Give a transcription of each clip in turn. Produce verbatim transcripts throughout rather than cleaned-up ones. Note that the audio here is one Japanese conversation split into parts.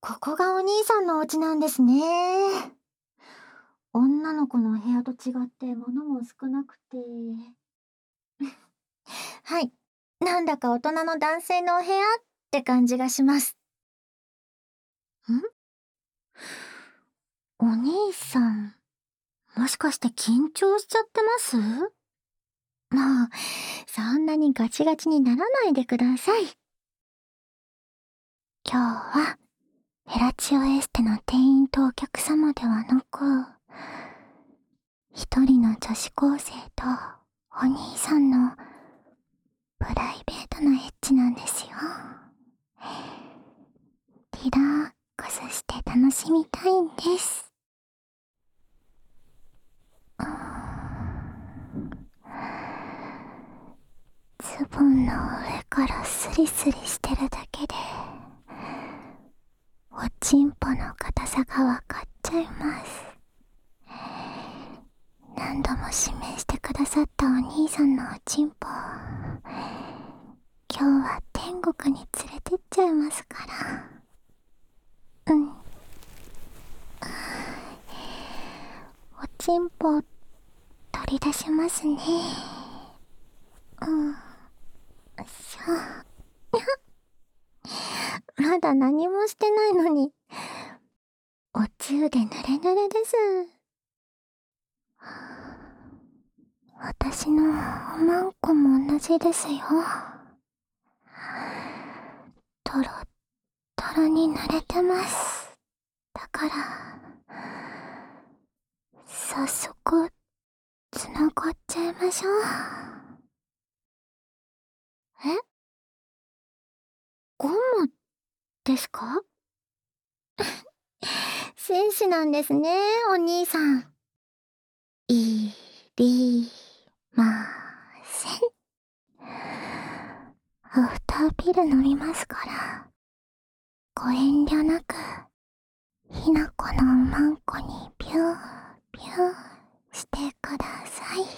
ここがお兄さんのお家なんですね。女の子の部屋と違って物も少なくて。はい。なんだか大人の男性のお部屋って感じがします。んお兄さん、もしかして緊張しちゃってます？もう、そんなにガチガチにならないでください。今日は、フェラチオエステの店員とお客様ではなく、一人の女子高生とお兄さんのプライベートなエッチなんですよ。リラックスして楽しみたいんです。ズボンの上からスリスリしてるだけでおちんぽの硬さがわかっちゃいます。何度も指名してくださったお兄さんのおちんぽ、今日は天国に連れてっちゃいますから。うん。おちんぽ取り出しますね。うん。よいしょ。まだ何もしてないのに、おつゆでぬれぬれです。私のおまんこも同じですよ。トロットロに濡れてます。だから、早速、つながっちゃいましょう。え？ゴムですか？紳士なんですね、お兄さん。いりません。アフターピル飲みますから、ご遠慮なく、ひなこのおまんこにビュービューしてください。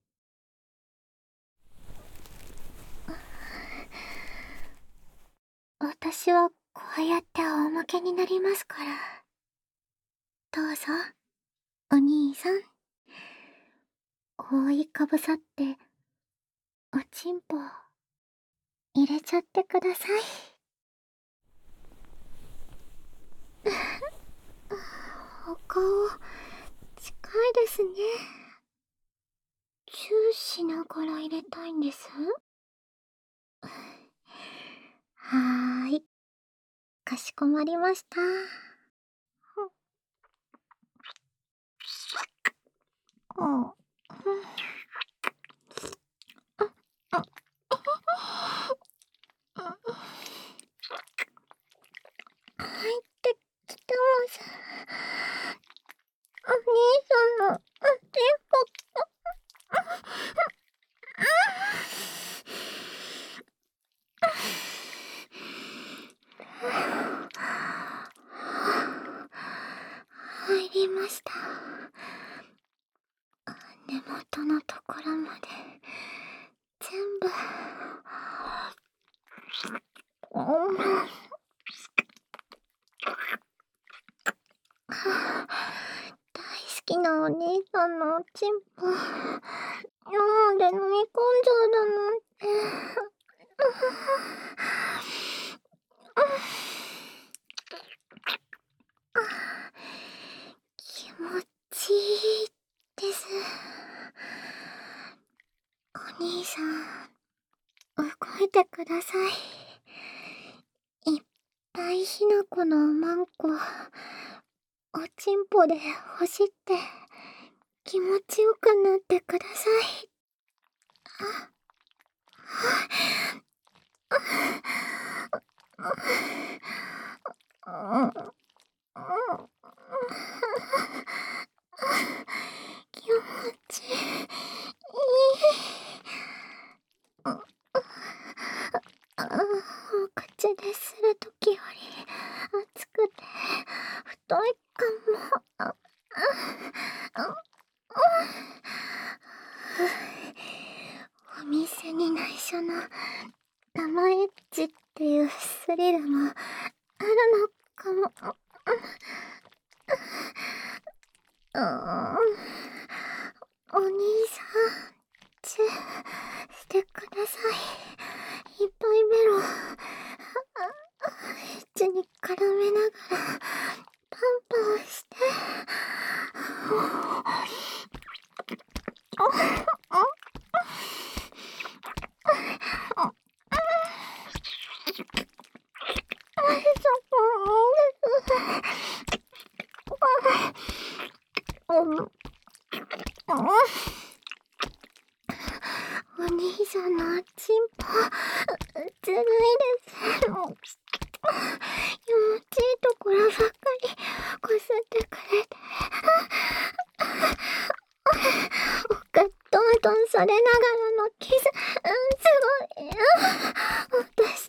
私はこうやって仰向けになりますから。どうぞ、お兄さん。覆いかぶさって、おちんぽ、入れちゃってください。お顔、近いですね。チューしながら入れたいんです。はーい。かしこまりました。うん。入ってきてます。お兄さんのおちんぽ。入りました。根元のところまで全部。うん、大好きなお兄さんのおちんぽ、飲んで飲み込んじゃうだなんて。気持ちいいです。お兄さん、動いてください。いっぱいひなこのおまんこ、おちんぽで走って気持ちよくなってください。あ、あ、あ、気持ちいい。お口でするときより熱くて太いかも。あ、あ、お店に内緒の生エッチっていうスリルもあるのかも。うーん、お兄さん、チューしてください。いっぱいベロ口に絡めながらパンパンして。お兄さんのチンポずるいです。気持ちいいところばっかりこすってくれて、おっかトントンされながらのキス、すごい音して。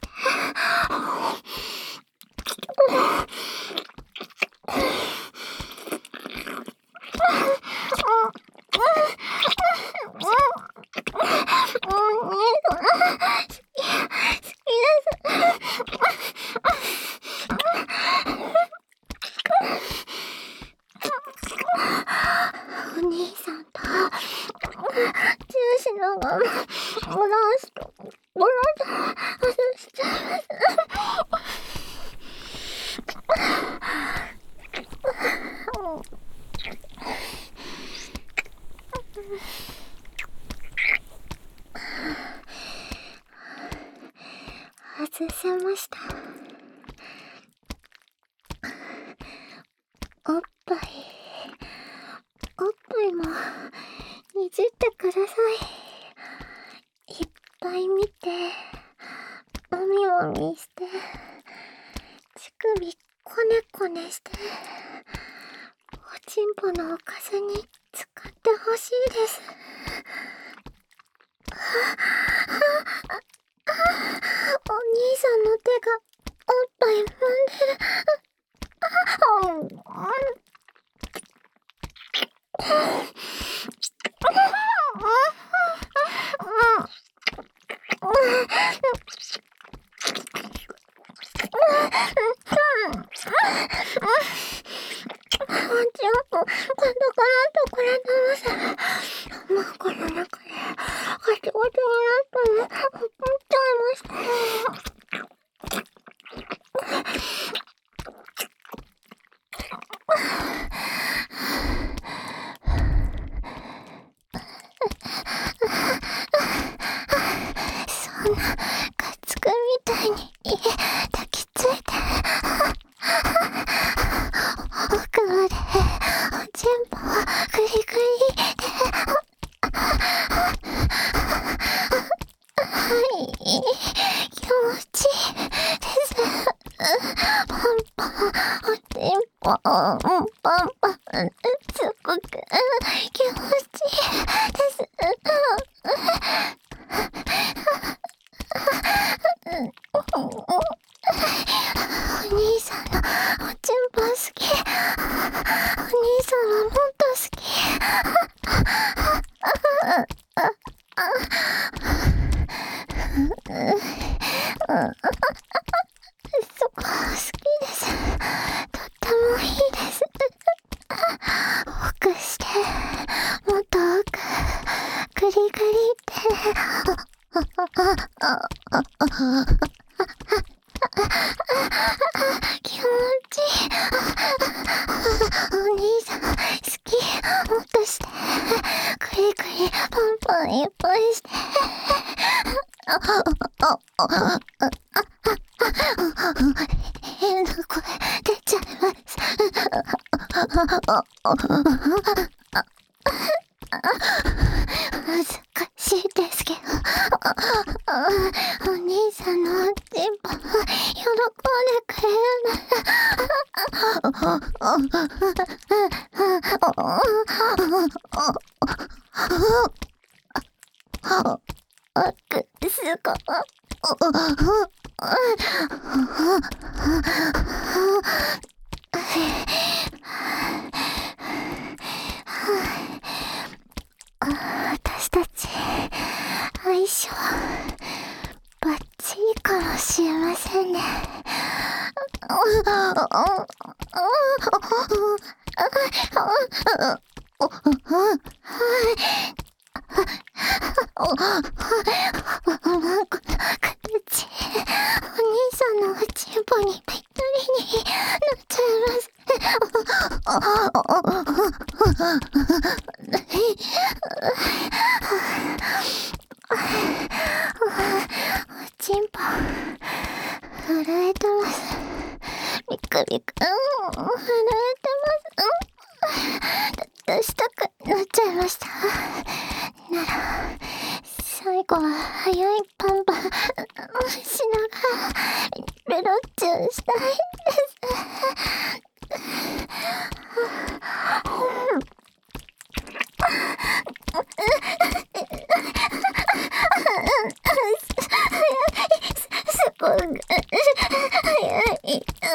お兄さんとチューしながらバランスとバランスしちゃいます。外せました。おっぱいおっぱいもいじってください。いっぱい見てもみもみして乳首こねこねして、おちんぽのおかずに使ってほしいです。お兄さんの手がおっぱい揉んでる。今度このところのさ、マークの中でガチガチになったの、怒っちゃいました。そんなガッツくんみたいに抱きついて奥までおちんぽをグリグリで、はい気持ちいいです。パンパンおちんぽパンパンすごく気持ちいいです。お兄さんのおちんぽ好き。お兄さんはもっと好き。そこ好きです。とってもいいです。奥して、もっと奥、グリグリって気持ちいい。お兄さん好き。もっとして、グリグリパンパンいっぱいして。変な声出ちゃいます。難しいですけど、お兄さんのおちんぽ喜んでくれるならくすごい。私たち相性バッチリかもしれませんね。 さんのおちんぽにぴったりになっちゃいます。おちんぽ震えてます。ビクビク、うん、震えてます。うん、出したくなっちゃいました。なら最後は早いパンパンしながらベロッチュしたいです。すごく早い。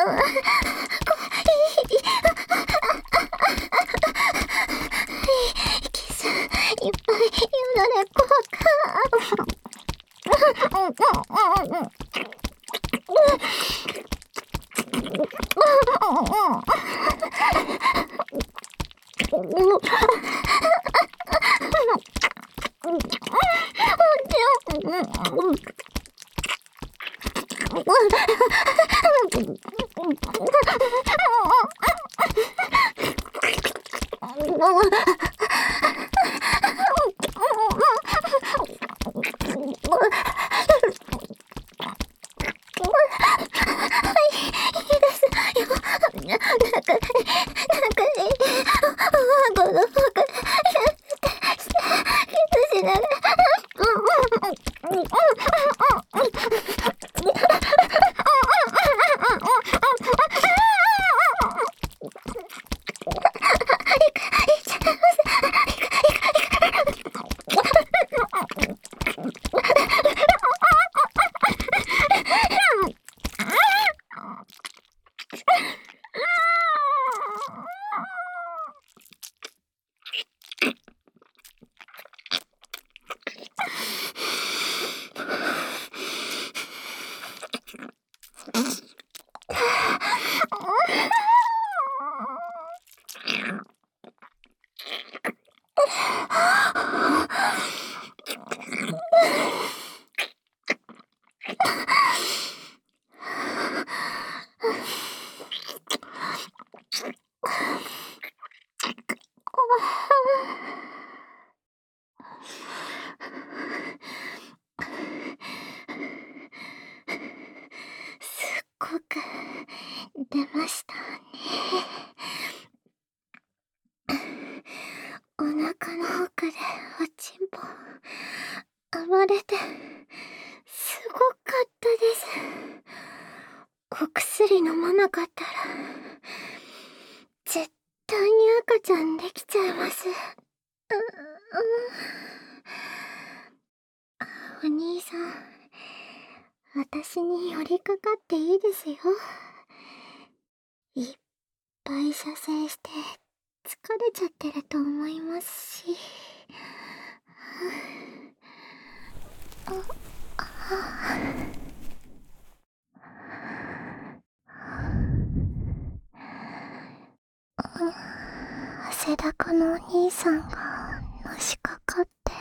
キスいっぱいよだれ効果。すっごく出ましたね。お腹の奥でおちんぽ暴れてすごかったです。お薬飲まなかったら絶対に赤ちゃんできちゃいます。う、うん、お兄さん、私に寄りかかっていいですよ。いっぱい射精して疲れちゃってると思いますし。ああ汗だくのお兄さんがのしかかって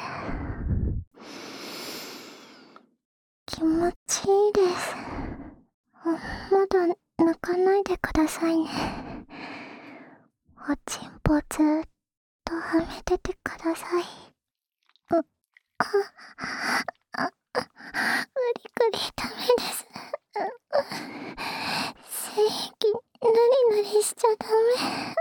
気持ちいいです。まだ抜かないでくださいね。おちんぽずーっとはめててください。う、あ、あ、無理くりダメです。精液ぬりぬりしちゃダメ。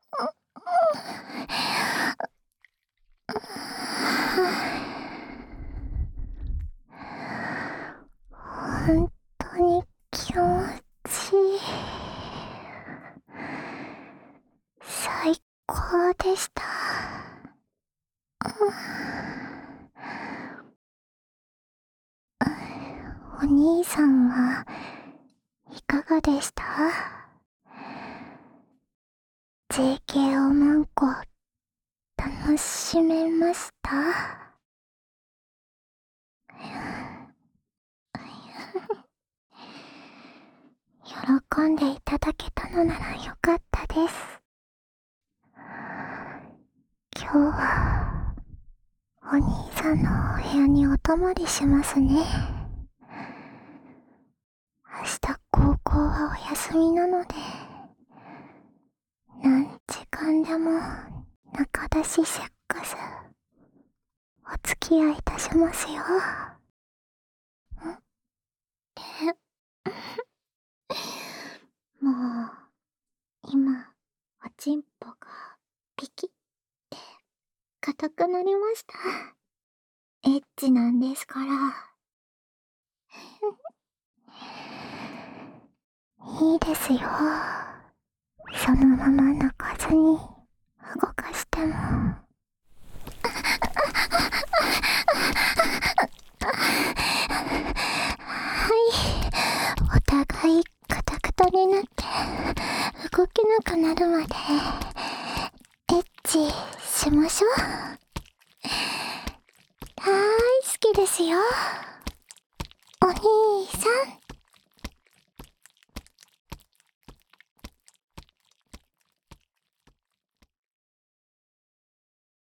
本当に気持ちいい。最高でした。お兄さんはいかがでした？ ジェーケー おまんこ楽しめました？喜んでいただけたのならよかったです。今日はお兄さんのお部屋にお泊まりしますね。明日高校はお休みなので、何時間でも中出しセックスお付き合いいたしますよ。もう今おちんぽがピキって硬くなりました。エッチなんですから。いいですよ。そのまま泣かずに動かしても。はい、お互いカタカタになって動けなくなるまでエッチしましょう。大好きですよ、お兄さん。